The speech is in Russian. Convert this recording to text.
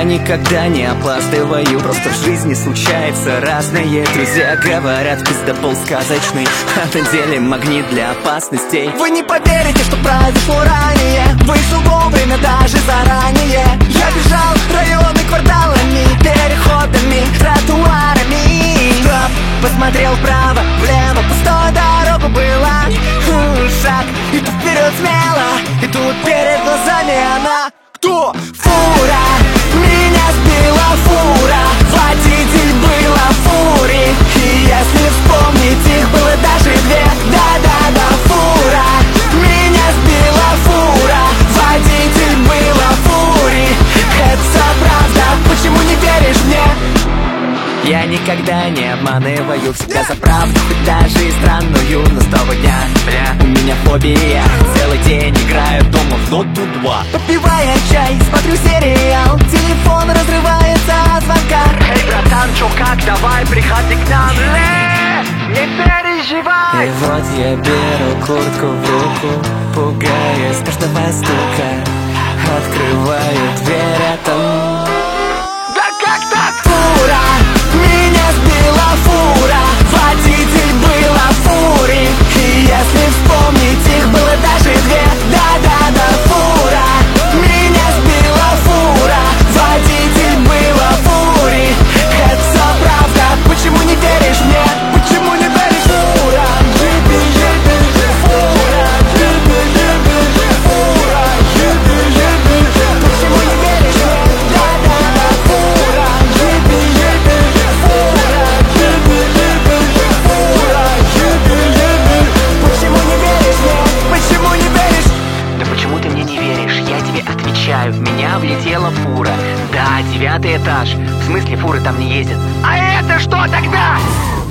никогда не опаздываю, просто в жизни случается разное. Друзья говорят, пиздобол сказочный, а на деле магнит для опасностей. Вы не поверите, что произошло ранее, вышел вовремя даже заранее. Я бежал районы кварталами, переходами, тротуарами. Стоп, посмотрел вправо, влево, пустая дорога была. Шаг, и тут вперед смело, и тут перед глазами она. Кто? Фура! Меня сбила фура! Водитель была в фуре. И если вспомнить, их было даже две. Да-да-да, фура! Меня сбила фура! Водитель была в фуре. Это вся правда, почему не веришь мне? Я никогда не обманываю, всегда за правду, хоть даже и странную. Но с того дня, у меня фобия. Целый день играю дома в Доту 2. Попивая чай, смотрю сериал, телефон разрывается от звонка. Эй, братан, чё как, давай, приходи к нам. Не переживай. И вот я беру куртку в руку, пугаясь каждого стука. Открываю дверь, а там... Да как так? Фура! Меня сбила фура, водитель была в фуре. И если вспомнить, их было даже две. Да-да-да, фура. Меня сбила фура, водитель была в фуре. Это все правда, почему не веришь мне? Почему не веришь? Фура, джипи, джипи, фура, джипи, джипи, фура, джипи, джипи. Почему не веришь мне? Да-да-да, фура, джипи, джипи, фура, джипи, джипи, фура, джипи, джипи. Почему не веришь мне? Почему не веришь? Да почему ты мне не веришь? Я тебе отвечаю, в меня влетела фура. Да, 9-й этаж. В смысле, фуры там не ездят. А это что тогда?